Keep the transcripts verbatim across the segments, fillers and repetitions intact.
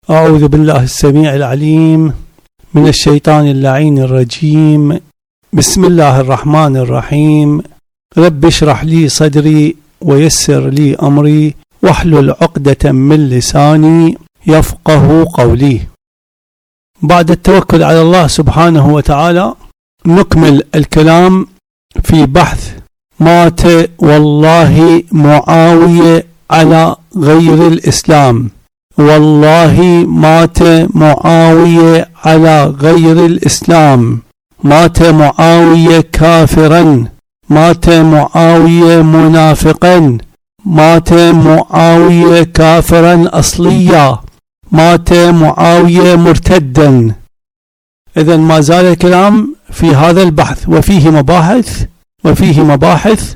أعوذ بالله السميع العليم من الشيطان اللعين الرجيم. بسم الله الرحمن الرحيم. رب اشرح لي صدري ويسر لي أمري واحلل عقدة من لساني يفقه قولي. بعد التوكل على الله سبحانه وتعالى نكمل الكلام في بحث مات والله معاوية على غير الإسلام. والله مات معاوية على غير الإسلام، مات معاوية كافرا، مات معاوية منافقا، مات معاوية كافرا أصليا، مات معاوية مرتدا. إذن ما زال الكلام في هذا البحث وفيه مباحث وفيه مباحث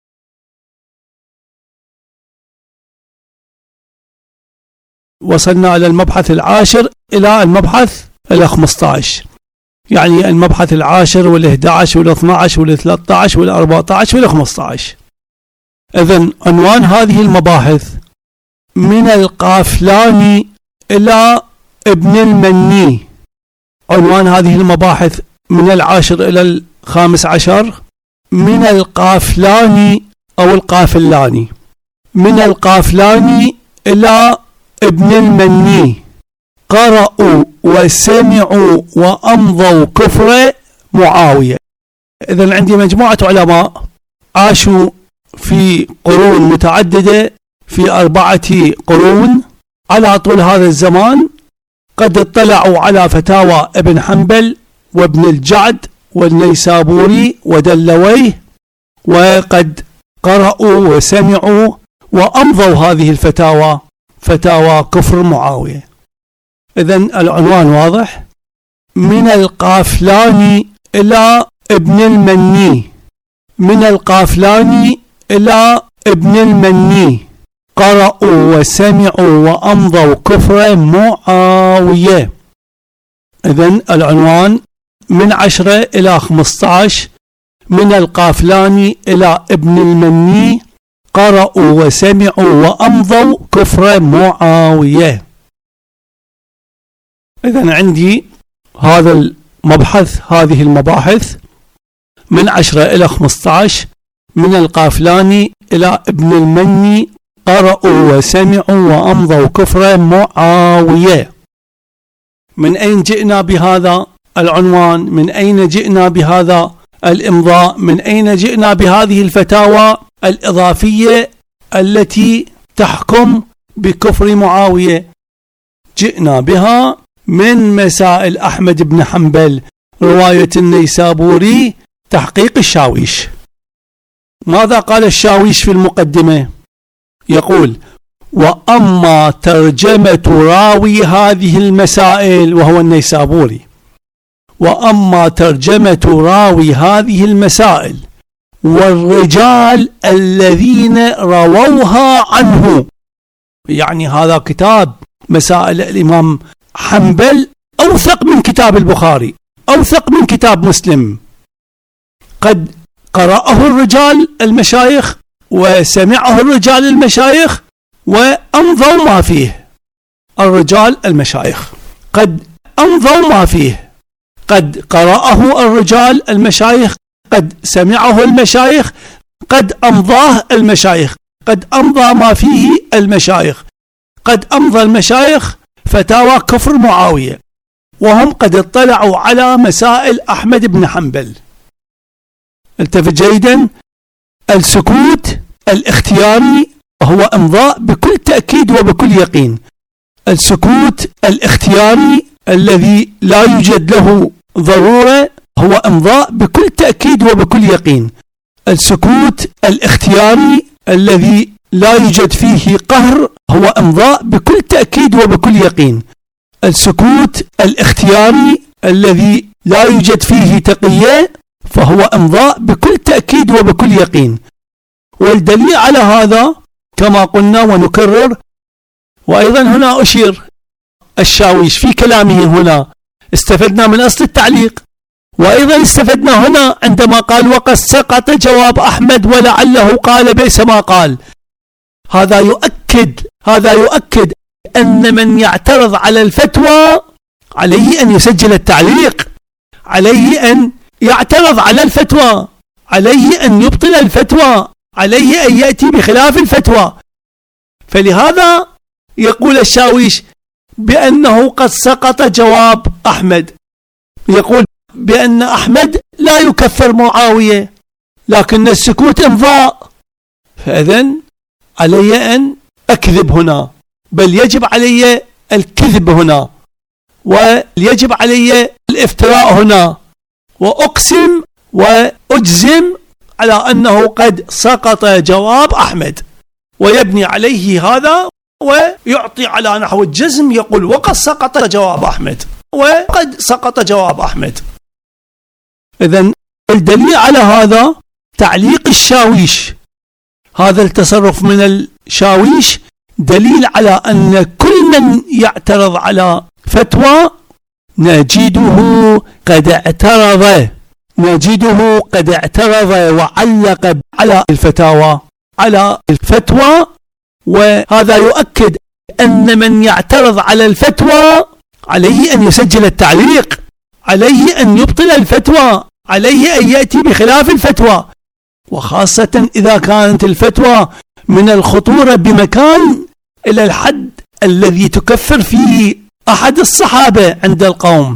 وصلنا إلى المبحث العاشر إلى المبحث الخمسة عشر، يعني المبحث العاشر والإحدى عشر والاثنى عشر والثلاثة عشر والأربعة عشر والخمسة عشر. إذن عنوان هذه المباحث من القافلاني إلى ابن المني. عنوان هذه المباحث من العاشر إلى الخامس عشر من القافلاني أو القافلاني، من القافلاني إلى ابن المني قرأوا وسمعوا وأمضوا كفر معاوية. إذن عندي مجموعة علماء عاشوا في قرون متعددة، في أربعة قرون على طول هذا الزمان، قد اطلعوا على فتاوى ابن حنبل وابن الجعد والنيسابوري ودلويه، وقد قرأوا وسمعوا وأمضوا هذه الفتاوى فتاوى كفر معاوية. إذن العنوان واضح، من القافلاني إلى ابن المني، من القافلاني إلى ابن المني قرأوا وسمعوا وأمضوا كفر معاوية. إذن العنوان من عشرة إلى خمسة عشر من القافلاني إلى ابن المني قرأوا وسمعوا وأمضوا كفر معاوية. إذن عندي هذا المبحث، هذه المباحث من عشرة إلى خمسة عشر من القافلاني إلى ابن المني قرأوا وسمعوا وأمضوا كفر معاوية. من أين جئنا بهذا العنوان؟ من أين جئنا بهذا الإمضاء؟ من أين جئنا بهذه الفتاوى الإضافية التي تحكم بكفر معاوية؟ جئنا بها من مسائل أحمد بن حنبل، رواية النيسابوري، تحقيق الشاويش. ماذا قال الشاويش في المقدمة؟ يقول: وأما ترجمة راوي هذه المسائل، وهو النيسابوري، وأما ترجمة راوي هذه المسائل والرجال الذين رووها عنه، يعني هذا كتاب مسائل الإمام حنبل أوثق من كتاب البخاري، أوثق من كتاب مسلم، قد قرأه الرجال المشايخ وسمعه الرجال المشايخ وأمضوا ما فيه. الرجال المشايخ قد أمضوا ما فيه، قد قرأه الرجال المشايخ، قد سمعه المشايخ، قد أمضاه المشايخ، قد أمضى ما فيه المشايخ، قد أمضى المشايخ فتاوى كفر معاوية، وهم قد اطلعوا على مسائل أحمد بن حنبل. التفت جيدا، السكوت الاختياري هو امضاء بكل تأكيد وبكل يقين. السكوت الاختياري الذي لا يوجد له ضرورة هو امضاء بكل تأكيد وبكل يقين. السكوت الاختياري الذي لا يوجد فيه قهر هو امضاء بكل تأكيد وبكل يقين. السكوت الاختياري الذي لا يوجد فيه تقية فهو امضاء بكل تأكيد وبكل يقين. والدليل على هذا كما قلنا ونكرر، وأيضا هنا أشير الشاويش في كلامه هنا، استفدنا من أصل التعليق، وأيضا استفدنا هنا عندما قال: وقد سقط جواب أحمد ولعله قال بئس ما قال. هذا يؤكد هذا يؤكد أن من يعترض على الفتوى عليه أن يسجل التعليق، عليه أن يعترض على الفتوى، عليه أن يبطل الفتوى، عليه أن يأتي بخلاف الفتوى. فلهذا يقول الشاويش بأنه قد سقط جواب أحمد، يقول بأن أحمد لا يكفر معاوية لكن السكوت إمضاء، فإذن علي أن أكذب هنا، بل يجب علي الكذب هنا، ويجب علي الافتراء هنا، وأقسم وأجزم على أنه قد سقط جواب أحمد، ويبني عليه هذا ويعطي على نحو الجزم، يقول وقد سقط جواب أحمد، وقد سقط جواب أحمد. إذن الدليل على هذا تعليق الشاويش، هذا التصرف من الشاويش دليل على أن كل من يعترض على فتوى نجده قد اعترض نجده قد اعترض وعلق على الفتاوى على الفتوى، وهذا يؤكد أن من يعترض على الفتوى عليه أن يسجل التعليق، عليه أن يبطل الفتوى، عليه أن يأتي بخلاف الفتوى، وخاصة إذا كانت الفتوى من الخطورة بمكان إلى الحد الذي تكفر فيه أحد الصحابة عند القوم.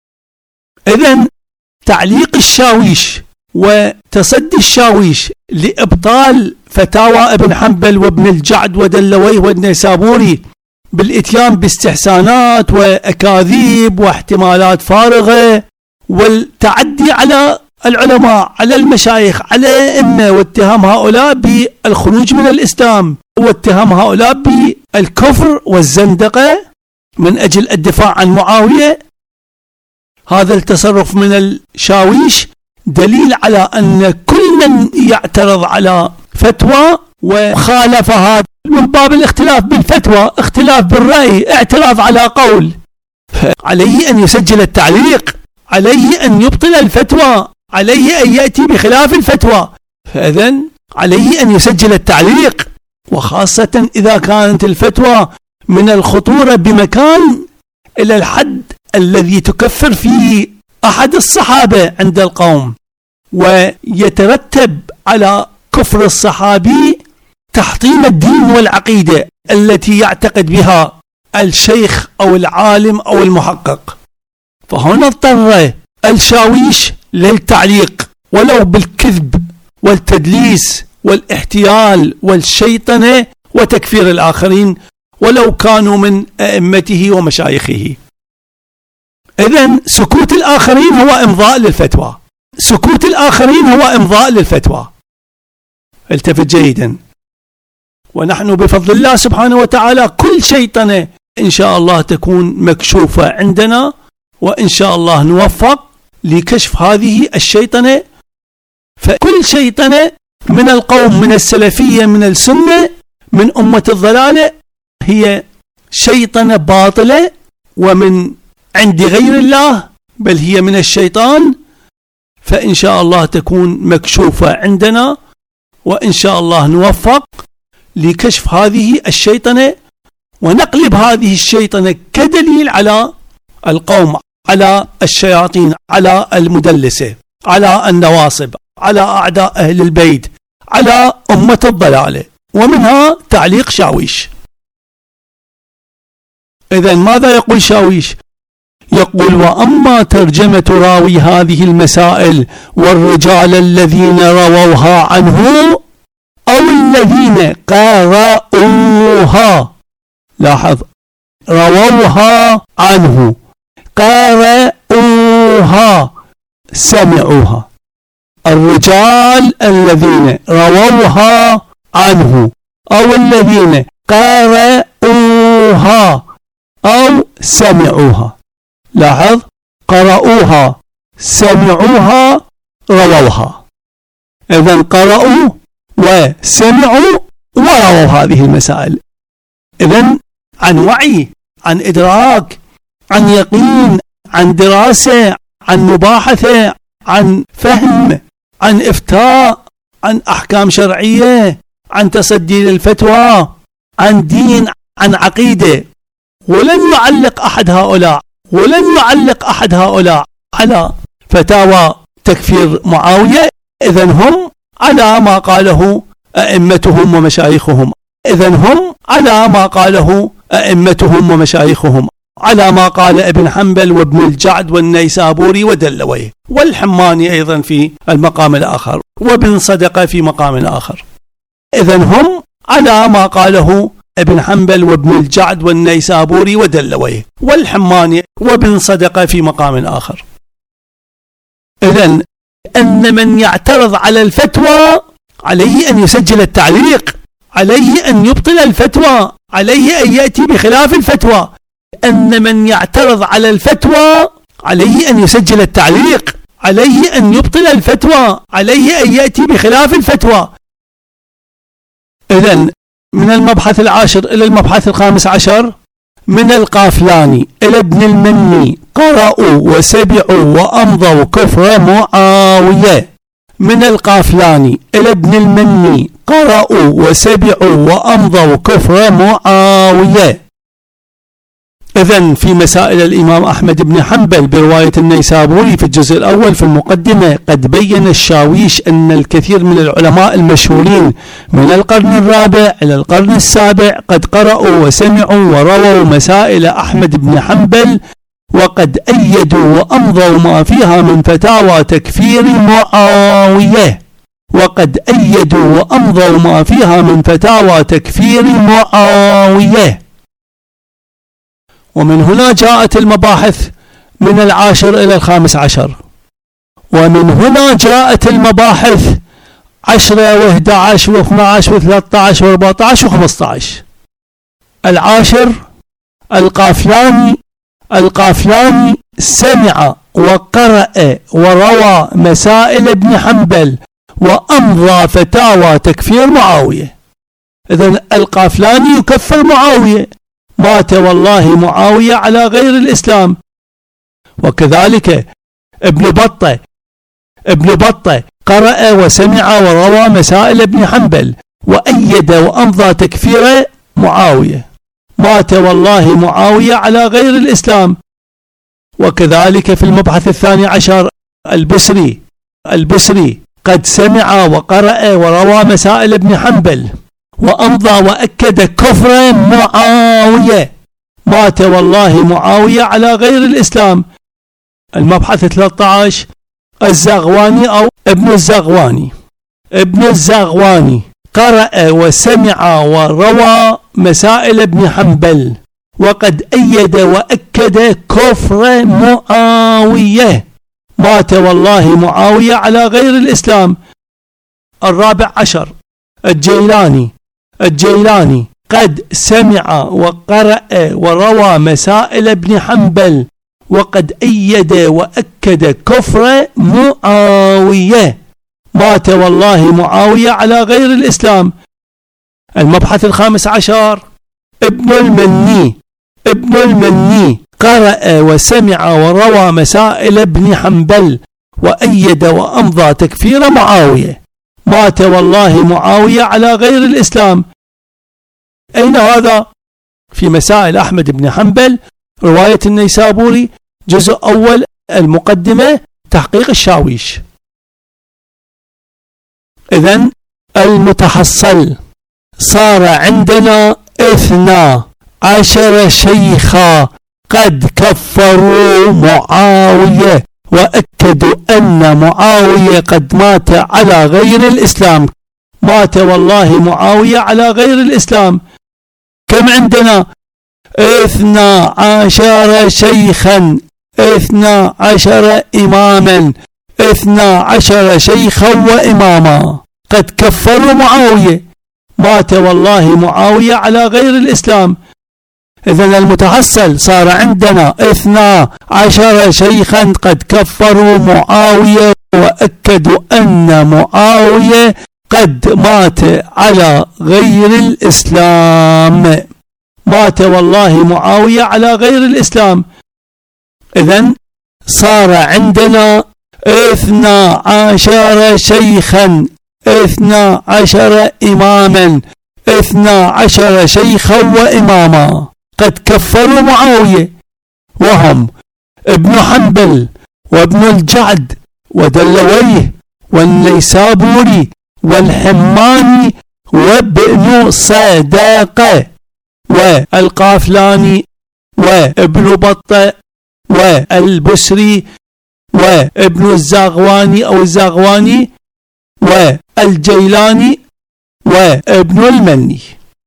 إذن تعليق الشاويش وتصدي الشاويش لإبطال فتاوى ابن حنبل وابن الجعد ودلويه والنيسابوري بالإتيان باستحسانات وأكاذيب واحتمالات فارغة والتعدي على العلماء، على المشايخ، على الأئمة، واتهام هؤلاء بالخروج من الإسلام، واتهام هؤلاء بالكفر والزندقة من أجل الدفاع عن معاوية، هذا التصرف من الشاويش دليل على أن كل من يعترض على فتوى وخالفها من باب الاختلاف بالفتوى، اختلاف بالرأي، اعتراض على قول، عليه أن يسجل التعليق، عليه أن يبطل الفتوى، عليه أن يأتي بخلاف الفتوى، فإذن عليه أن يسجل التعليق، وخاصة إذا كانت الفتوى من الخطورة بمكان إلى الحد الذي تكفر فيه أحد الصحابة عند القوم، ويترتب على كفر الصحابي تحطيم الدين والعقيدة التي يعتقد بها الشيخ أو العالم أو المحقق. فهنا اضطر الشاويش للتعليق ولو بالكذب والتدليس والاحتيال والشيطنة وتكفير الآخرين ولو كانوا من أئمته ومشايخه. إذن سكوت الآخرين هو إمضاء للفتوى، سكوت الآخرين هو إمضاء للفتوى. التفت جيدا. ونحن بفضل الله سبحانه وتعالى كل شيطنة إن شاء الله تكون مكشوفة عندنا، وإن شاء الله نوفق لكشف هذه الشيطنة. فكل شيطنة من القوم، من السلفية، من السنة، من أمة الضلالة، هي شيطنة باطلة ومن عند غير الله، بل هي من الشيطان. فإن شاء الله تكون مكشوفة عندنا، وإن شاء الله نوفق لكشف هذه الشيطنة ونقلب هذه الشيطنة كدليل على القوم، على الشياطين، على المدلسة، على النواصب، على أعداء أهل البيت، على أمة الضلالة، ومنها تعليق شاويش. إذن ماذا يقول شاويش؟ يقول: وأما ترجمة راوي هذه المسائل والرجال الذين رووها عنه أو الذين قرأوها، لاحظ، رووها عنه، قرأوها، سمعوها. الرجال الذين رووها عنه أو الذين قرأوها أو سمعوها، لاحظ، قرأوها، سمعوها، رووها. إذن قرأوا وسمعوا ورووا هذه المسائل. إذن عن وعي، عن إدراك، عن يقين، عن دراسة، عن مباحثة، عن فهم، عن إفتاء، عن أحكام شرعية، عن تصدي للفتوى، عن دين، عن عقيدة، ولن يعلق أحد هؤلاء ولن يعلق أحد هؤلاء على فتاوى تكفير معاوية، إذن هم على ما قاله أئمتهم ومشايخهم إذن هم على ما قاله أئمتهم ومشايخهم على ما قال ابن حنبل وابن الجعد والنيسابوري ودلويه والحماني أيضا في المقام الآخر وابن صدقة في مقام آخر. إذن هم على ما قاله ابن حنبل وابن الجعد والنيسابوري ودلويه والحماني وابن صدقة في مقام آخر. إذن أن من يعترض على الفتوى عليه أن يسجل التعليق، عليه أن يبطل الفتوى، عليه أن يأتي بخلاف الفتوى. أن من يعترض على الفتوى عليه أن يسجل التعليق، عليه أن يبطل الفتوى، عليه أن يأتي بخلاف الفتوى. إذن من المبحث العاشر إلى المبحث الخامس عشر، من القافلاني إلى ابن المني قرأوا وسبعوا وأمضوا كفر معاوية. من القافلاني إلى ابن المني قرأوا وسبعوا وأمضوا كفر معاوية. إذن في مسائل الإمام أحمد بن حنبل برواية النيسابوري في الجزء الأول في المقدمة قد بين الشاويش أن الكثير من العلماء المشهورين من القرن الرابع إلى القرن السابع قد قرأوا وسمعوا ورووا مسائل أحمد بن حنبل، وقد أيدوا وأمضوا ما فيها من فتاوى تكفير معاوية وقد أيدوا وأمضوا ما فيها من فتاوى تكفير معاوية. ومن هنا جاءت المباحث من العاشر إلى الخامس عشر، ومن هنا جاءت المباحث عشرة وإحدى عشر واثنى عشر وثلاثة عشر وأربعة عشر وخمسة عشر. العاشر القافلاني القافلاني سمع وقرأ وروى مسائل ابن حنبل وأمضى فتاوى تكفير معاوية. إذن القافلاني يكفر معاوية، مات والله معاوية على غير الإسلام. وكذلك ابن بطة ابن بطة قرأ وسمع وروى مسائل ابن حنبل وأيد وأمضى تكفير معاوية، مات والله معاوية على غير الإسلام. وكذلك في المبحث الثاني عشر البصري البصري قد سمع وقرأ وروى مسائل ابن حنبل وأمضى وأكد كفر معاوية، مات والله معاوية على غير الإسلام. المبحث ثلاثة عشر الزغواني أو ابن الزغواني ابن الزغواني قرأ وسمع وروى مسائل ابن حنبل وقد أيد وأكد كفر معاوية، مات والله معاوية على غير الإسلام. الرابع عشر الجيلاني الجيلاني قد سمع وقرأ وروى مسائل ابن حنبل وقد أيد وأكد كفر معاوية، مات والله معاوية على غير الإسلام. المبحث الخامس عشر ابن المني ابن المني قرأ وسمع وروى مسائل ابن حنبل وأيد وأمضى تكفير معاوية، مات والله معاوية على غير الإسلام. أين هذا؟ في مسائل أحمد بن حنبل رواية النيسابوري جزء أول المقدمة تحقيق الشاويش. إذن المتحصل صار عندنا اثنا عشر شيخا قد كفروا معاوية وأكدوا أن معاوية قد مات على غير الإسلام، مات والله معاوية على غير الإسلام. كم عندنا؟ اثنا عشر شيخا اثنا عشر إماما اثنا عشر شيخا وإماما قد كفروا معاوية، مات والله معاوية على غير الإسلام. إذن المتحصل صار عندنا اثنا عشر شيخا قد كفروا معاوية وأكدوا أن معاوية قد مات على غير الإسلام، مات والله معاوية على غير الإسلام. إذن صار عندنا اثنا عشر شيخا اثنا عشر إماما اثنا عشر شيخا وإماما قد كفروا معاوية، وهم ابن حنبل وابن الجعد ودلويه والنيسابوري والحماني وابن صدقة والقافلاني وابن بطة والبسري وابن الزاغواني أو الزاغواني والجيلاني وابن المني.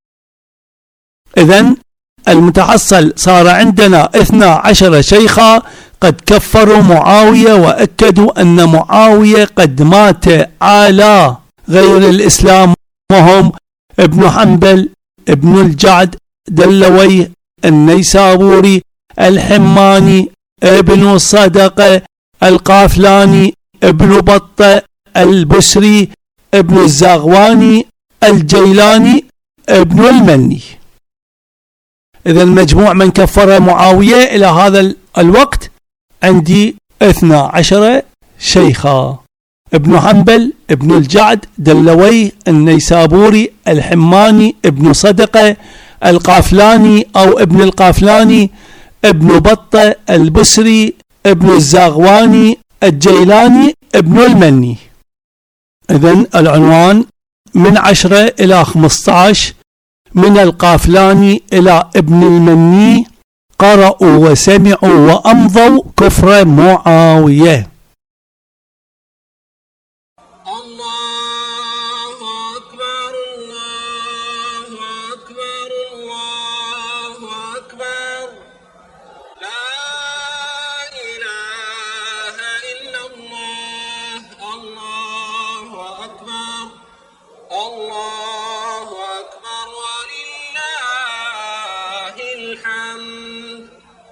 إذن المتحصل صار عندنا اثنا عشر شيخا قد كفروا معاوية وأكدوا أن معاوية قد مات على غير الإسلام، وهم ابن حنبل، ابن الجعد، دلويه، النيسابوري، الحماني، ابن صدقة، القافلاني، ابن بطة، البسري، ابن الزاغواني، الجيلاني، ابن المني. إذا المجموع من كفر معاوية إلى هذا الوقت عندي اثنا عشر شيخا: ابن حنبل، ابن الجعد، دلويه، النيسابوري، الحماني، ابن صدقة، القافلاني أو ابن القافلاني، ابن بطة، البسري، ابن الزاغواني، الجيلاني، ابن المني. إذن العنوان من عشرة إلى خمسة عشر: من القافلاني إلى ابن المني قرأوا وسمعوا وأمضوا كفر معاوية. الله أكبر الله أكبر الله أكبر، لا إله إلا الله. الله أكبر الله أكبر ولله الحمد.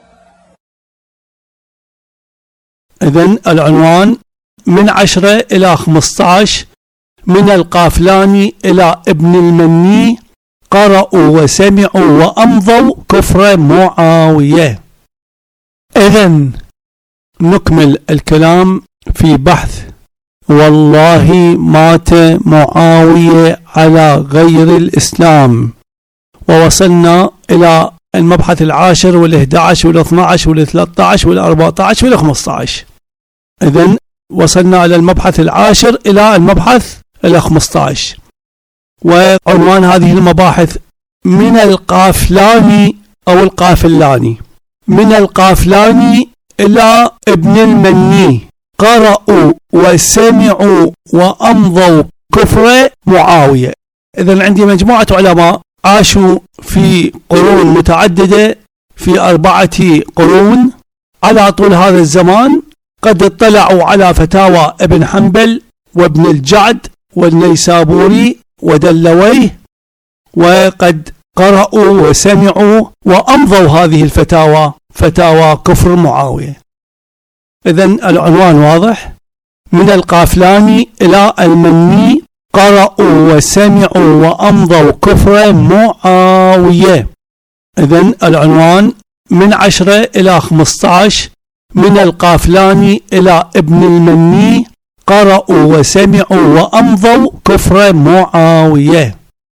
إذن العنوان من عشرة إلى خمسة عشر: من القافلاني إلى ابن المني قرأوا وسمعوا وأمضوا كفر معاوية. إذن نكمل الكلام في بحث والله مات معاوية على غير الإسلام، ووصلنا إلى المبحث العاشر والإحدى عشر والاثنى عشر والثلاثة عشر والأربعة عشر والخمسة عشر. إذن وصلنا إلى المبحث العاشر إلى المبحث الخمسة عشر، وعنوان هذه المباحث من القافلاني أو القافلاني. من القافلاني إلى ابن المني قرأوا وسمعوا وأمضوا كفر معاوية. إذن عندي مجموعة علماء عاشوا في قرون متعددة، في أربعة قرون على طول هذا الزمان، قد اطلعوا على فتاوى ابن حنبل وابن الجعد والنيسابوري ودلويه، وقد قرأوا وسمعوا وأمضوا هذه الفتاوى، فتاوى كفر معاوية. إذن العنوان واضح: من القافلاني إلى المني قرأوا وسمعوا وأمضوا كفر معاوية. إذن العنوان من عشرة إلى خمسة عشر: من القافلاني إلى ابن المني قرأوا وسمعوا وأمضوا كفر معاوية.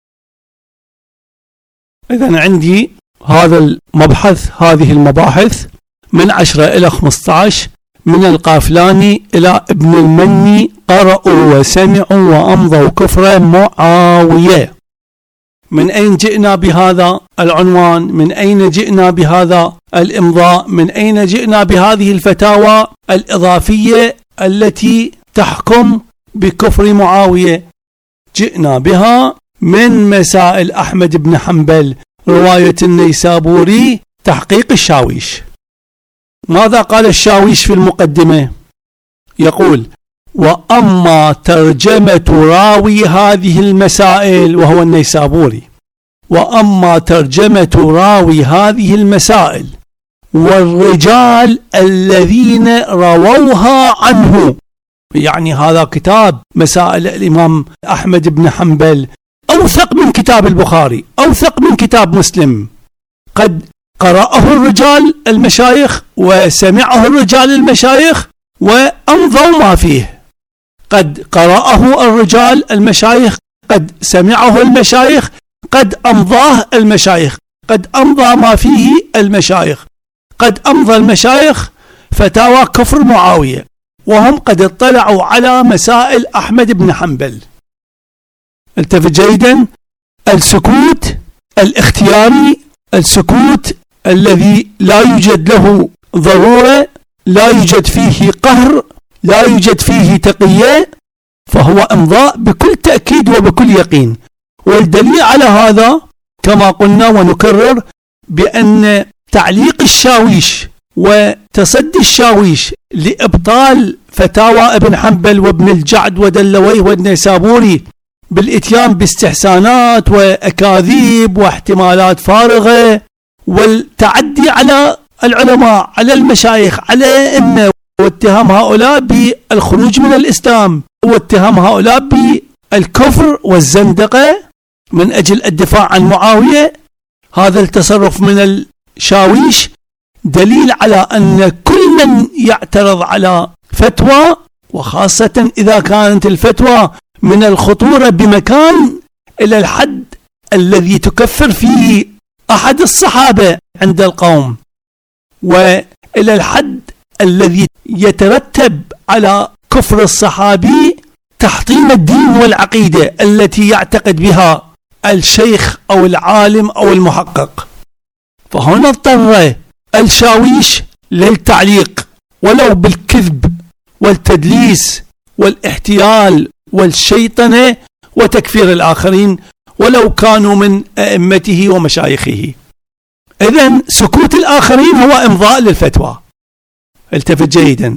إذن عندي هذا المبحث، هذه المباحث من عشرة إلى خمسة عشر: من القافلاني إلى ابن المني قرأوا وسمعوا وأمضوا كفر معاوية. من أين جئنا بهذا العنوان؟ من أين جئنا بهذا الإمضاء؟ من أين جئنا بهذه الفتاوى الإضافية التي تحكم بكفر معاوية؟ جئنا بها من مسائل أحمد بن حنبل، رواية النيسابوري، تحقيق الشاويش. ماذا قال الشاويش في المقدمة؟ يقول: وأما ترجمة راوي هذه المسائل، وهو النيسابوري، وأما ترجمة راوي هذه المسائل والرجال الذين رووها عنه، يعني هذا كتاب مسائل الإمام أحمد بن حنبل أوثق من كتاب البخاري، أوثق من كتاب مسلم، قد قرأه الرجال المشايخ وسمعه الرجال المشايخ وأمضوا ما فيه. قد قرأه الرجال المشايخ، قد سمعه المشايخ، قد أمضاه المشايخ، قد أمضى ما فيه المشايخ، قد أمضى المشايخ فتاوى كفر معاوية، وهم قد اطلعوا على مسائل أحمد بن حنبل. التفت جيدا، السكوت الاختياري، السكوت الذي لا يوجد له ضرورة، لا يوجد فيه قهر، لا يوجد فيه تقية، فهو امضاء بكل تأكيد وبكل يقين. والدليل على هذا كما قلنا ونكرر بأن تعليق الشاويش وتصدي الشاويش لإبطال فتاوى ابن حنبل وابن الجعد ودلويه والنيسابوري بالإتيان باستحسانات وأكاذيب واحتمالات فارغة والتعدي على العلماء، على المشايخ، على الأئمة، واتهام هؤلاء بالخروج من الإسلام، واتهام هؤلاء بالكفر والزندقة من أجل الدفاع عن معاوية، هذا التصرف من الشاويش دليل على أن كل من يعترض على فتوى، وخاصة إذا كانت الفتوى من الخطورة بمكان إلى الحد الذي تكفر فيه أحد الصحابة عند القوم، وإلى الحد الذي يترتب على كفر الصحابي تحطيم الدين والعقيدة التي يعتقد بها الشيخ أو العالم أو المحقق. فهنا اضطر الشاويش للتعليق ولو بالكذب والتدليس والاحتيال والشيطنة وتكفير الآخرين ولو كانوا من أئمته ومشايخه. إذن سكوت الآخرين هو إمضاء للفتوى. التفت جيدا،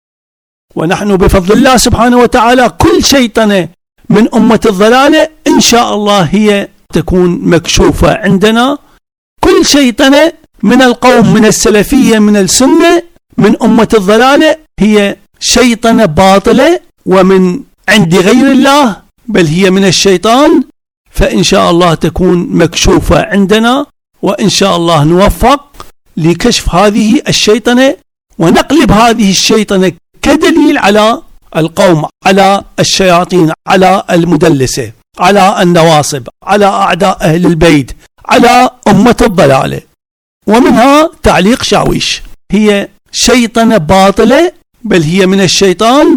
ونحن بفضل الله سبحانه وتعالى كل شيطنة من أمة الضلالة إن شاء الله هي تكون مكشوفة عندنا. كل شيطنة من القوم من السلفية من السنة من أمة الضلالة هي شيطنة باطلة ومن عند غير الله، بل هي من الشيطان، فإن شاء الله تكون مكشوفة عندنا، وإن شاء الله نوفق لكشف هذه الشيطنة ونقلب هذه الشيطنة كدليل على القوم، على الشياطين، على المدلسة، على النواصب، على أعداء أهل البيت، على أمة الضلالة. ومنها تعليق شاويش، هي شيطنة باطلة بل هي من الشيطان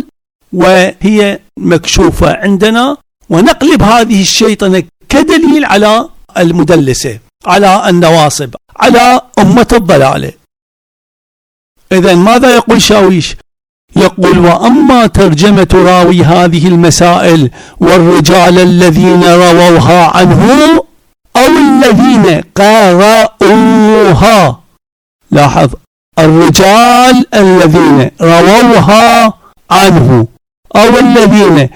وهي مكشوفة عندنا، ونقلب هذه الشيطنة كدليل على المدلسة، على النواصب، على أمة الضلالة. إذن ماذا يقول شاويش؟ يقول: وأما ترجمة راوي هذه المسائل والرجال الذين رووها عنه أو الذين قرأوها. لاحظ، الرجال الذين رووها عنه أو الذين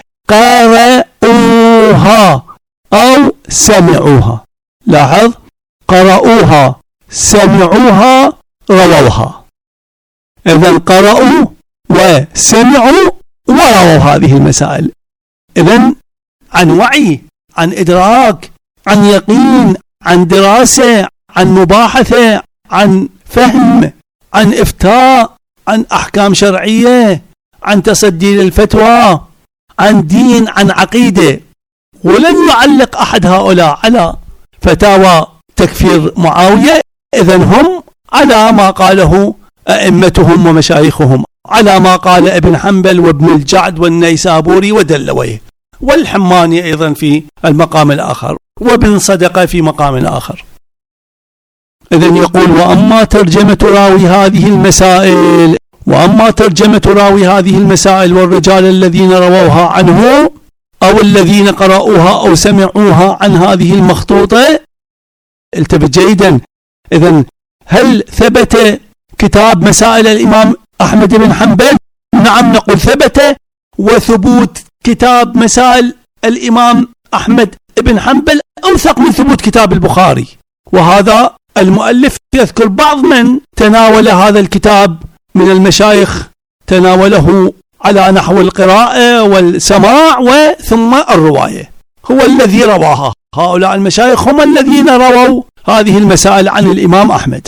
قرأوها أو سمعوها. لاحظ، قرأوها، سمعوها، رووها. إذن قرأوا وسمعوا ورووا هذه المسائل. إذن عن وعي، عن إدراك، عن يقين، عن دراسة، عن مباحثة، عن فهم، عن إفتاء، عن أحكام شرعية، عن تصدي للفتوى، عن دين، عن عقيدة. ولن يعلق أحد هؤلاء على فتاوى تكفير معاوية. إذن هم على ما قاله أئمتهم ومشايخهم، على ما قال ابن حنبل وابن الجعد والنيسابوري ودلويه والحماني أيضا في المقام الآخر، وابن صدقة في مقام آخر. إذن يقول: وأما ترجمة راوي هذه المسائل وأما ترجمة راوي هذه المسائل والرجال الذين رووها عنه أو الذين قرأوها أو سمعوها عن هذه المخطوطة. التفت جيدا، إذن هل ثبت كتاب مسائل الإمام أحمد بن حنبل؟ نعم، نقول ثبت، وثبوت كتاب مسائل الإمام أحمد بن حنبل أوثق من ثبوت كتاب البخاري. وهذا المؤلف يذكر بعض من تناول هذا الكتاب من المشايخ، تناوله على نحو القراءة والسماع وثم الرواية. هو الذي رواها، هؤلاء المشايخ هم الذين رووا هذه المسائل عن الإمام أحمد.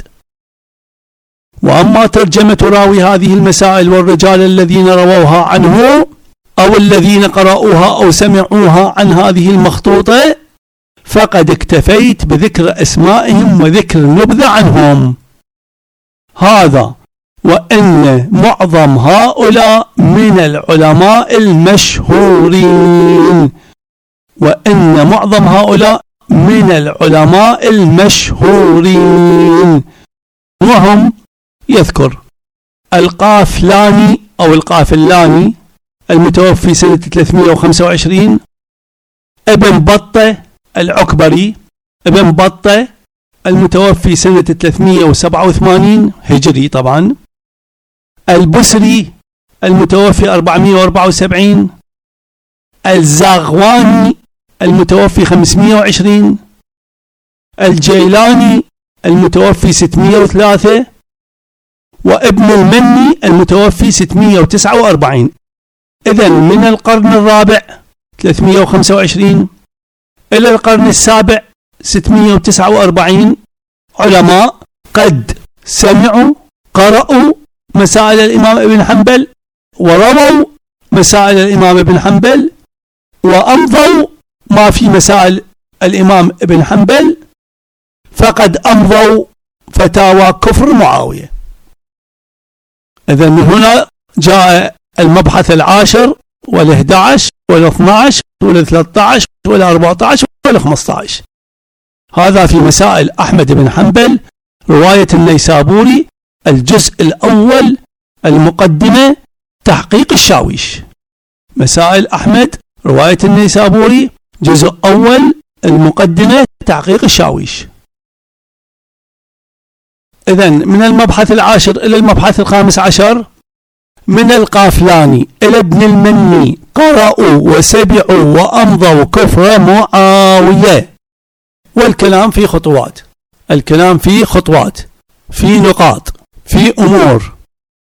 وأما ترجمة راوي هذه المسائل والرجال الذين رووها عنه أو الذين قرأوها أو سمعوها عن هذه المخطوطة فقد اكتفيت بذكر أسمائهم وذكر النبذة عنهم. هذا وأن معظم هؤلاء من العلماء المشهورين وأن معظم هؤلاء من العلماء المشهورين وهم يذكر القافلاني أو القافلاني المتوفي سنة ثلاثمائة وخمسة وعشرين، ابن بطة العكبري ابن بطة المتوفي سنة ثلاثمائة وسبعة وثمانين هجري طبعا، البسري المتوفي أربعمائة وأربعة وسبعين، الزاغواني المتوفي خمسمائة وعشرين، الجيلاني المتوفي ستمائة وثلاثة، وابن المني المتوفي ستمائة وتسعة وأربعين. إذن من القرن الرابع ثلاثمائة وخمسة وعشرين إلى القرن السابع ستمائة وتسعة وأربعين علماء قد سمعوا قرأوا مسائل الإمام ابن حنبل ورووا مسائل الإمام ابن حنبل وأمضوا ما في مسائل الإمام ابن حنبل، فقد أمضوا فتاوى كفر معاوية. إذن من هنا جاء المبحث العاشر والأحد عشر والاثنى عشر والثلاثة عشر والأربعة عشر والخمسة عشر. هذا في مسائل أحمد بن حنبل رواية النيسابوري الجزء الأول المقدمة تحقيق الشاويش. مسائل أحمد رواية النيسابوري جزء أول المقدمة تحقيق الشاويش. إذن من المبحث العاشر إلى المبحث الخامس عشر من القافلاني إلى ابن المني قرأوا وسبعوا وأمضوا كفر معاوية. والكلام في خطوات، الكلام في خطوات، في نقاط، في أمور.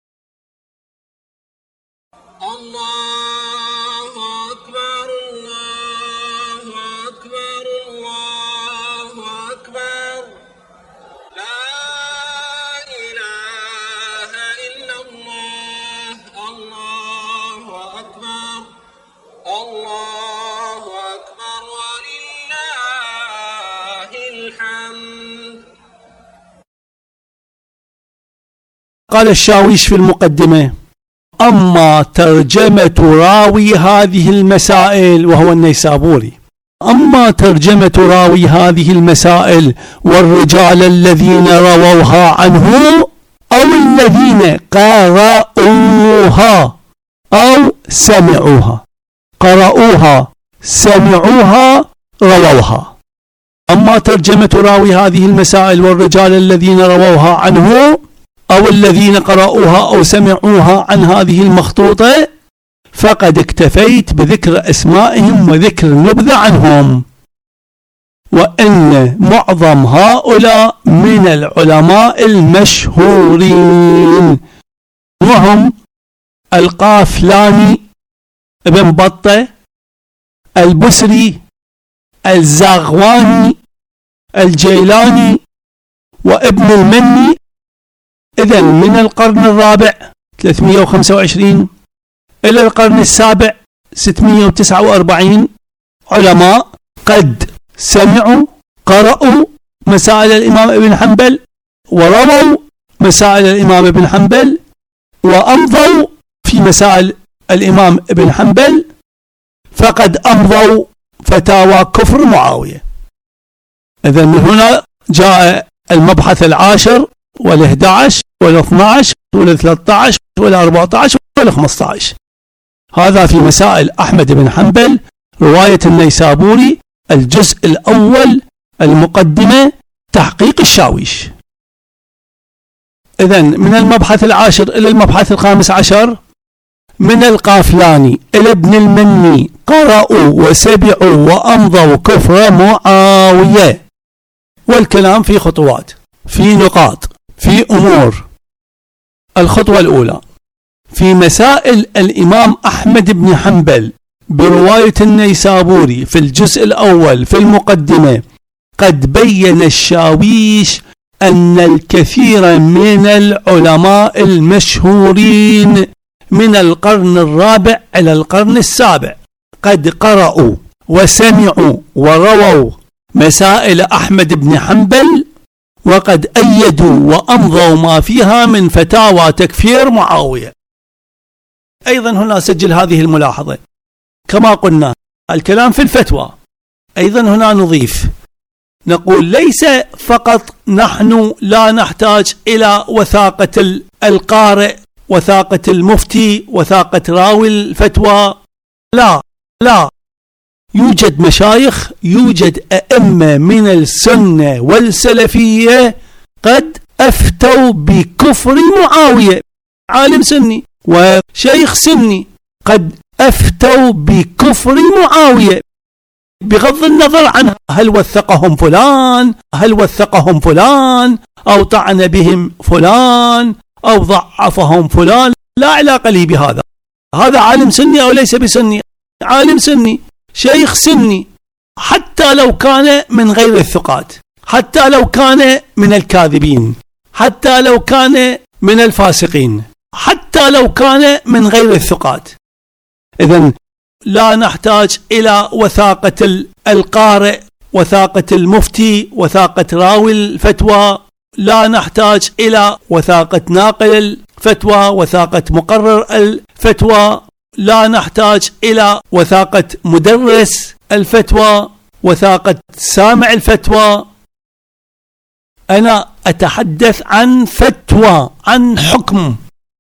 الله أكبر الله أكبر الله أكبر لا إله إلا الله الله أكبر الله أكبر ولله الحمد. قال الشاويش في المقدمة: أما ترجمة راوي هذه المسائل وهو النيسابوري، أما ترجمة راوي هذه المسائل والرجال الذين رووها عنه أو الذين قرأوها أو سمعوها، قرأوها سمعوها رووها. أما ترجمة راوي هذه المسائل والرجال الذين رووها عنه أو الذين قرأوها أو سمعوها عن هذه المخطوطة فقد اكتفيت بذكر أسمائهم وذكر النبذة عنهم. وأن معظم هؤلاء من العلماء المشهورين وهم القافلاني ابن بطة، البسري، الزاغواني، الجيلاني، وابن المني. إذن من القرن الرابع ثلاثمائة وخمسة وعشرين إلى القرن السابع ستمائة وتسعة وأربعين علماء قد سمعوا قرأوا مسائل الإمام ابن حنبل ورووا مسائل الإمام ابن حنبل وأمضوا في مسائل الإمام ابن حنبل، فقد أمضوا فتاوى كفر معاوية. إذن من هنا جاء المبحث العاشر والأحد عشر والاثنى عشر والثلاثة عشر والأربعة عشر والخمسة عشر. هذا في مسائل أحمد بن حنبل رواية النيسابوري الجزء الأول المقدمة تحقيق الشاويش. إذن من المبحث العاشر إلى المبحث الخامس عشر من القافلاني إلى ابن المني قرأوا وسبعوا وأمضوا كفر معاوية. والكلام في خطوات، في نقاط، في أمور. الخطوة الأولى في مسائل الإمام أحمد بن حنبل برواية النيسابوري في الجزء الأول في المقدمة قد بين الشاويش أن الكثير من العلماء المشهورين من القرن الرابع إلى القرن السابع قد قرأوا وسمعوا ورووا مسائل أحمد بن حنبل وقد أيدوا وأمضوا ما فيها من فتاوى تكفير معاوية. أيضا هنا سجل هذه الملاحظة. كما قلنا الكلام في الفتوى، أيضا هنا نضيف نقول ليس فقط نحن لا نحتاج إلى وثاقة القارئ، وثاقة المفتي، وثاقة راوي الفتوى، لا لا، يوجد مشايخ، يوجد أئمة من السنة والسلفية قد أفتوا بكفر معاوية، عالم سني وشيخ سني قد أفتوا بكفر معاوية، بغض النظر عن هل وثقهم فلان، هل وثقهم فلان أو طعن بهم فلان أو ضعفهم فلان، لا علاقة لي بهذا. هذا عالم سني أو ليس بسني، عالم سني، شيخ سني، حتى لو كان من غير الثقات، حتى لو كان من الكاذبين، حتى لو كان من الفاسقين، حتى لو كان من غير الثقات. إذن لا نحتاج إلى وثاقة القارئ، وثاقة المفتي، وثاقة راوي الفتوى، لا نحتاج إلى وثاقة ناقل الفتوى، وثاقة مقرر الفتوى، لا نحتاج إلى وثاقة مدرس الفتوى، وثاقة سامع الفتوى. أنا أتحدث عن فتوى، عن حكم.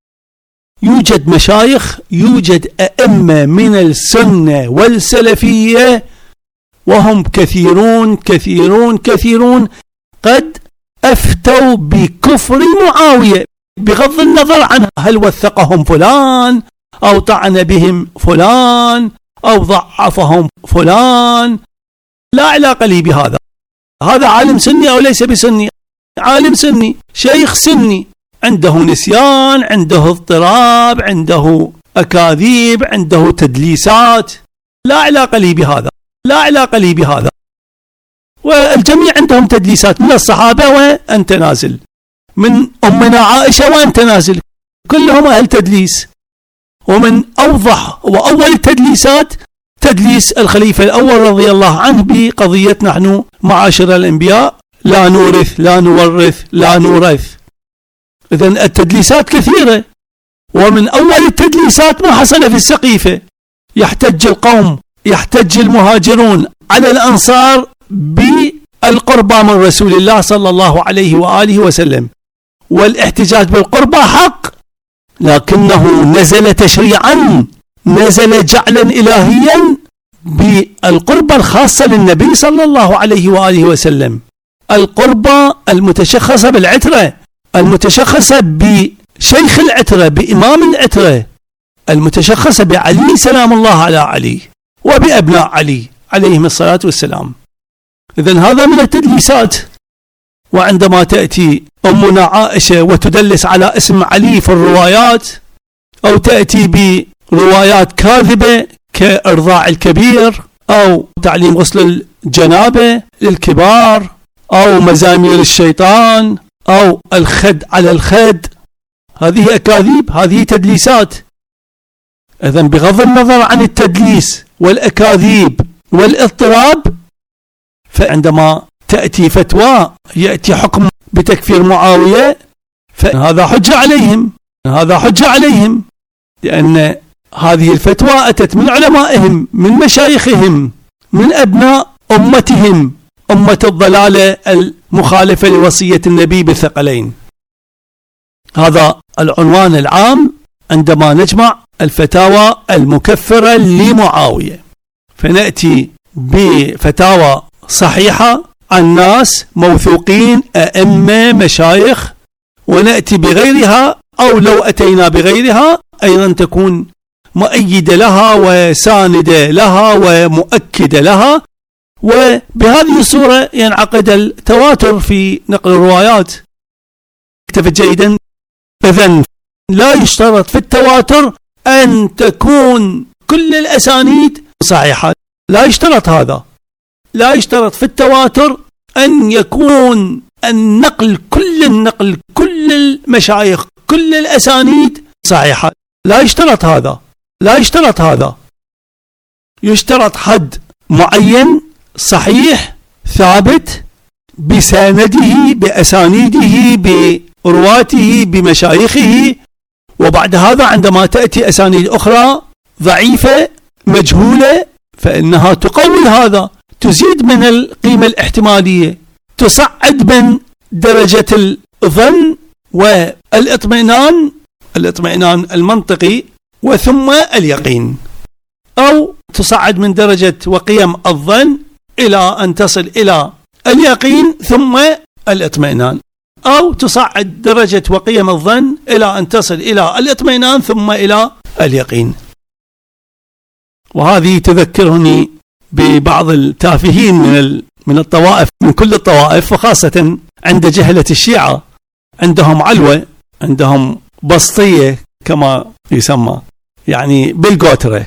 يوجد مشايخ، يوجد أئمة من السنة والسلفية وهم كثيرون كثيرون كثيرون قد أفتوا بكفر معاوية، بغض النظر عن هل وثقهم فلان أو طعن بهم فلان أو ضعفهم فلان، لا علاقة لي بهذا. هذا عالم سني أو ليس بسني، عالم سني، شيخ سني، عنده نسيان، عنده اضطراب، عنده أكاذيب، عنده تدليسات، لا علاقة لي بهذا، لا علاقة لي بهذا. والجميع عندهم تدليسات من الصحابة وأنت نازل، من أمنا عائشة وأنت نازل، كلهم أهل تدليس. ومن أوضح وأول التدليسات تدليس الخليفة الأول رضي الله عنه بقضية نحن معاشر الأنبياء لا نورث لا نورث لا نورث. إذن التدليسات كثيرة. ومن أول التدليسات ما حصل في السقيفة، يحتج القوم، يحتج المهاجرون على الأنصار بالقربى من رسول الله صلى الله عليه وآله وسلم، والاحتجاج بالقربى حق، لكنه نزل تشريعا، نزل جعلا إلهيا بالقربى الخاصة للنبي صلى الله عليه وآله وسلم، القربى المتشخصة بالعترة، المتشخصة بشيخ العترة، بإمام العترة، المتشخصة بعلي سلام الله على علي وبأبناء علي عليهم الصلاة والسلام. إذن هذا من التدليسات. وعندما تأتي أمنا عائشة وتدلس على اسم علي في الروايات، أو تأتي بروايات كاذبة كإرضاع الكبير، أو تعليم غسل الجنابة للكبار، أو مزامير الشيطان، أو الخد على الخد، هذه أكاذيب، هذه تدليسات. إذن بغض النظر عن التدليس والأكاذيب والاضطراب، فعندما تأتي فتوى يأتي حكم بتكفير معاوية، فهذا حجة عليهم، هذا حجة عليهم، لأن هذه الفتوى أتت من علمائهم، من مشايخهم، من أبناء أمتهم، أمة الضلالة المخالفة لوصية النبي بالثقلين. هذا العنوان العام عندما نجمع الفتاوى المكفرة لمعاوية، فنأتي بفتاوى صحيحة عن ناس موثوقين، أئمة، مشايخ، ونأتي بغيرها، أو لو أتينا بغيرها أيضا تكون مؤيدة لها وساندة لها ومؤكدة لها. وبهذه الصورة ينعقد التواتر في نقل الروايات. اكتفت جيدا. إذن لا يشترط في التواتر أن تكون كل الأسانيد صحيحة، لا يشترط هذا. لا يشترط في التواتر أن يكون النقل، كل النقل، كل المشايخ، كل الأسانيد صحيحة، لا يشترط هذا، لا يشترط هذا. يشترط حد معين صحيح ثابت بسنده بأسانيده برواته بمشايخه، وبعد هذا عندما تأتي أسانيد أخرى ضعيفة مجهولة فإنها تقوي هذا، تزيد من القيمة الاحتمالية، تصعد من درجة الظن والاطمئنان الاطمئنان المنطقي وثم اليقين، أو تصعد من درجة وقيم الظن إلى أن تصل إلى اليقين ثم الاطمئنان، أو تصعد درجة وقيم الظن إلى أن تصل إلى الاطمئنان ثم إلى اليقين. وهذه تذكرني ببعض التافهين من من الطوائف، من كل الطوائف، وخاصة عند جهلة الشيعة، عندهم علوة، عندهم بسطية كما يسمى، يعني بالقوترة.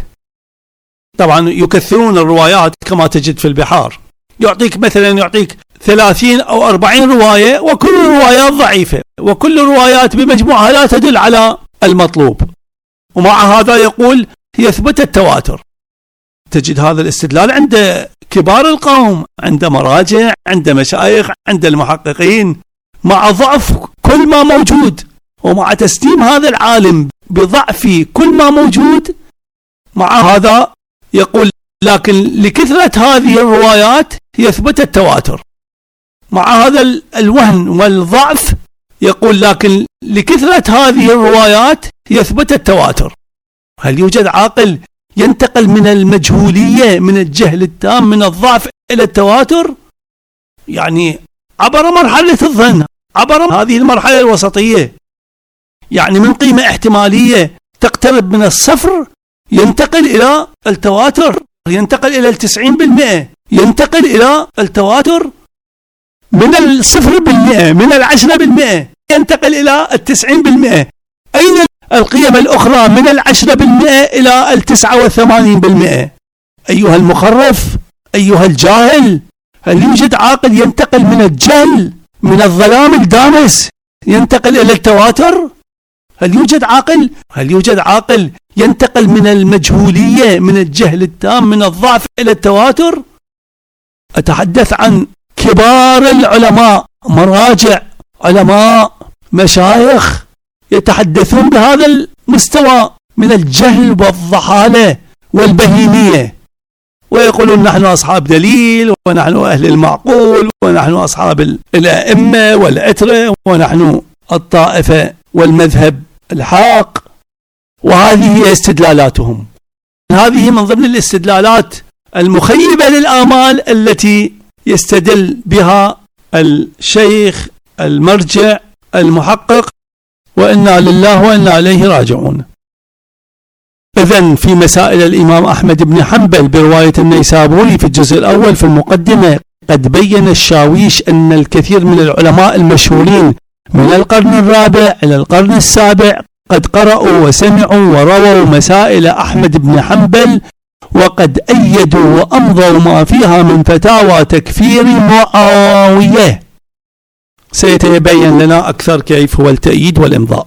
طبعا يكثرون الروايات كما تجد في البحار، يعطيك مثلا يعطيك ثلاثين أو أربعين رواية وكل الروايات ضعيفة، وكل الروايات بمجموعها لا تدل على المطلوب، ومع هذا يقول يثبت التواتر. تجد هذا الاستدلال عند كبار القوم، عند مراجع، عند مشايخ، عند المحققين، مع ضعف كل ما موجود، ومع تسليم هذا العالم بضعف كل ما موجود، مع هذا يقول لكن لكثرة هذه الروايات يثبت التواتر. مع هذا الوهن والضعف يقول لكن لكثرة هذه الروايات يثبت التواتر. هل يوجد عاقل ينتقل من المجهولية، من الجهل التام، من الضعف إلى التواتر؟ يعني عبر مرحلة الظن، عبر هذه المرحلة الوسطية، يعني من قيمة احتمالية تقترب من الصفر ينتقل إلى التواتر، ينتقل إلى التسعين بالمئة، ينتقل إلى التواتر من الصفر بالمئة، من العشرة بالمئة ينتقل إلى التسعين بالمئة. أين القيم الأخرى من العشرة بالمئة إلى التسعة وثمانين بالمئة؟ أيها المخرف، أيها الجاهل، هل يوجد عاقل ينتقل من الجهل، من الظلام الدامس، ينتقل إلى التواتر؟ هل يوجد عاقل؟ هل يوجد عاقل ينتقل من المجهولية، من الجهل التام، من الضعف إلى التواتر؟ أتحدث عن كبار العلماء، مراجع، علماء، مشايخ، يتحدثون بهذا المستوى من الجهل والضحالة والبهيمية، ويقولون نحن أصحاب دليل، ونحن أهل المعقول، ونحن أصحاب الأئمة والعترة، ونحن الطائفة والمذهب الحق. وهذه هي استدلالاتهم. هذه من ضمن الاستدلالات المخيبة للآمال التي يستدل بها الشيخ المرجع المحقق، وإنا لله وإنا إليه راجعون. إذن في مسائل الإمام أحمد بن حنبل برواية النيسابوري في الجزء الأول في المقدمة، قد بين الشاويش أن الكثير من العلماء المشهورين من القرن الرابع إلى القرن السابع قد قرأوا وسمعوا ورووا مسائل أحمد بن حنبل، وقد أيدوا وأمضوا ما فيها من فتاوى تكفير معاوية. سيتبين لنا أكثر كيف هو التأييد والإمضاء.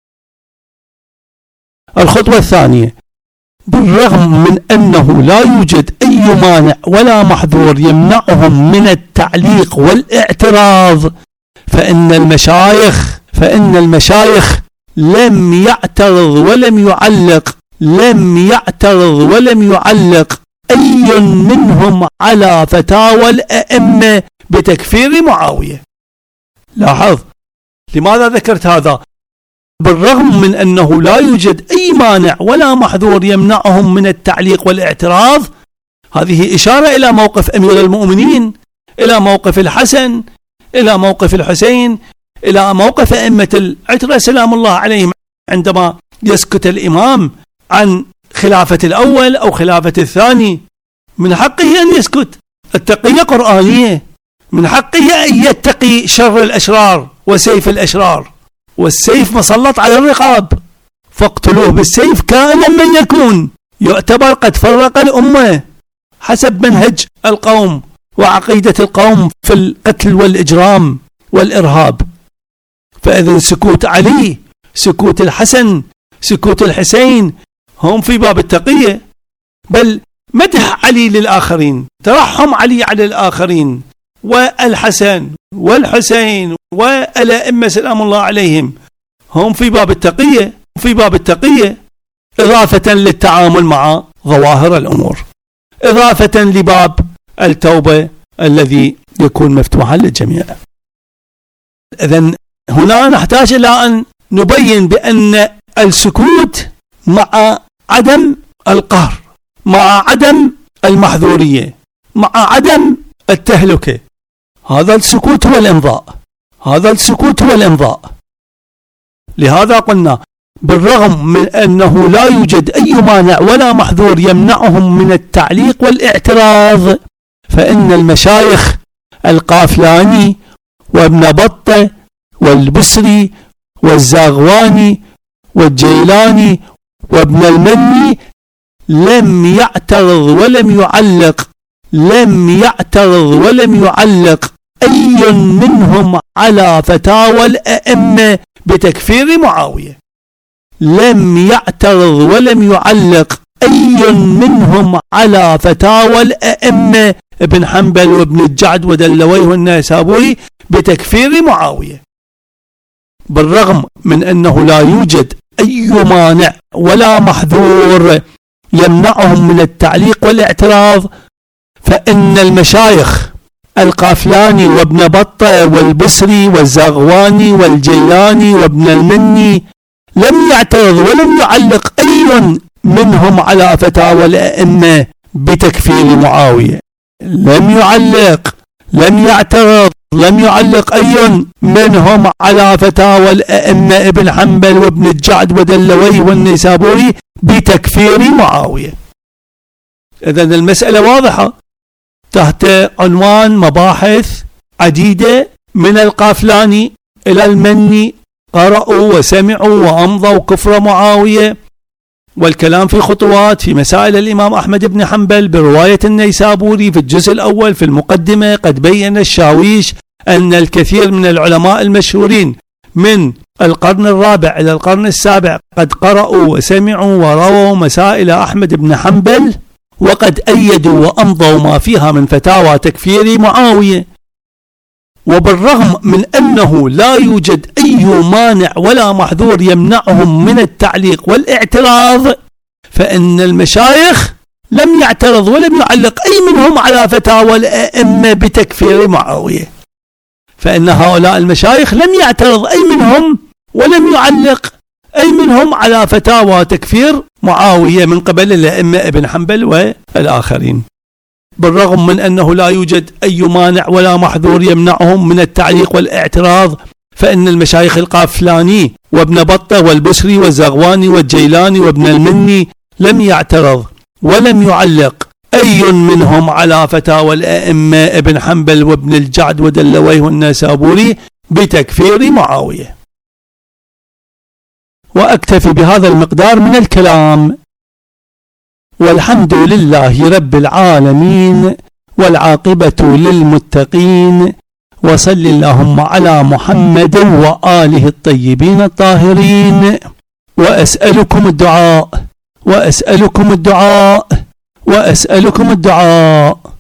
الخطوة الثانية، بالرغم من أنه لا يوجد أي مانع ولا محظور يمنعهم من التعليق والاعتراض، فإن المشايخ فإن المشايخ لم يعترض ولم يعلق لم يعترض ولم يعلق أي منهم على فتاوى الأئمة بتكفير معاوية. لاحظ لماذا ذكرت هذا؟ بالرغم من أنه لا يوجد أي مانع ولا محظور يمنعهم من التعليق والاعتراض، هذه إشارة إلى موقف أمير المؤمنين، إلى موقف الحسن، إلى موقف الحسين، إلى موقف أئمة العترة سلام الله عليهم. عندما يسكت الإمام عن خلافة الأول أو خلافة الثاني، من حقه أن يسكت، التقية قرآنية، من حقه أن يتقي شر الأشرار وسيف الأشرار، والسيف مسلط على الرقاب، فاقتلوه بالسيف كائنا من يكون، يعتبر قد فرق الأمة حسب منهج القوم وعقيدة القوم في القتل والإجرام والإرهاب. فإذن سكوت علي، سكوت الحسن، سكوت الحسين هم في باب التقية، بل مدح علي للآخرين، ترحم علي على الآخرين، والحسن والحسين والأئمة سلام الله عليهم هم في باب التقية، في باب التقية إضافة للتعامل مع ظواهر الأمور، إضافة لباب التوبة الذي يكون مفتوحا للجميع. إذن هنا نحتاج إلى أن نبين بأن السكوت مع عدم القهر، مع عدم المحذورية، مع عدم التهلكة، هذا السكوت هو الإمضاء، هذا السكوت هو الإمضاء. لهذا قلنا بالرغم من أنه لا يوجد أي مانع ولا محذور يمنعهم من التعليق والاعتراض، فإن المشايخ القافلاني وابن بطة والبصري والزاغواني والجيلاني وابن المني لم يعترض ولم يعلق لم يعترض ولم يعلق أي منهم على فتاوى الأئمة بتكفير معاوية، لم يعترض ولم يعلق أي منهم على فتاوى الأئمة ابن حنبل وابن الجعد ودلويه والنيسابوري بتكفير معاوية، بالرغم من أنه لا يوجد أي مانع ولا محذور يمنعهم من التعليق والاعتراض. فإن المشايخ القافلاني وابن بطة والبصري والزاغواني والجيلاني وابن المني لم يعترض ولم يعلق أي منهم على فتاوى الأئمة بتكفير معاوية، لم يعلق لم يعترض لم يعلق أي منهم على فتاوى الأئمة ابن حنبل وابن الجعد ودلويه والنيسابوري بتكفير معاوية. إذن المسألة واضحة تحت عنوان مباحث عديدة من القافلاني إلى المني قرأوا وسمعوا وأمضوا كفر معاوية، والكلام في خطوات في مسائل الإمام أحمد بن حنبل برواية النيسابوري في الجزء الأول في المقدمة. قد بين الشاويش أن الكثير من العلماء المشهورين من القرن الرابع إلى القرن السابع قد قرأوا وسمعوا ورووا مسائل أحمد بن حنبل، وقد أيدوا وأمضوا ما فيها من فتاوى تكفير معاوية. وبالرغم من أنه لا يوجد أي مانع ولا محذور يمنعهم من التعليق والاعتراض، فإن المشايخ لم يعترض ولم يعلق أي منهم على فتاوى الأئمة بتكفير معاوية، فإن هؤلاء المشايخ لم يعترض أي منهم ولم يعلق أي منهم على فتاوى تكفير معاوية من قبل الأئمة ابن حنبل والآخرين، بالرغم من أنه لا يوجد أي مانع ولا محذور يمنعهم من التعليق والاعتراض. فإن المشايخ القافلاني وابن بطة والبصري والزاغواني والجيلاني وابن المني لم يعترض ولم يعلق أي منهم على فتاوى الأئمة ابن حنبل وابن الجعد ودلويه والنيسابوري بتكفير معاوية. وأكتفي بهذا المقدار من الكلام، والحمد لله رب العالمين، والعاقبة للمتقين، وصل اللهم على محمد وآله الطيبين الطاهرين. وأسألكم الدعاء وأسألكم الدعاء وأسألكم الدعاء.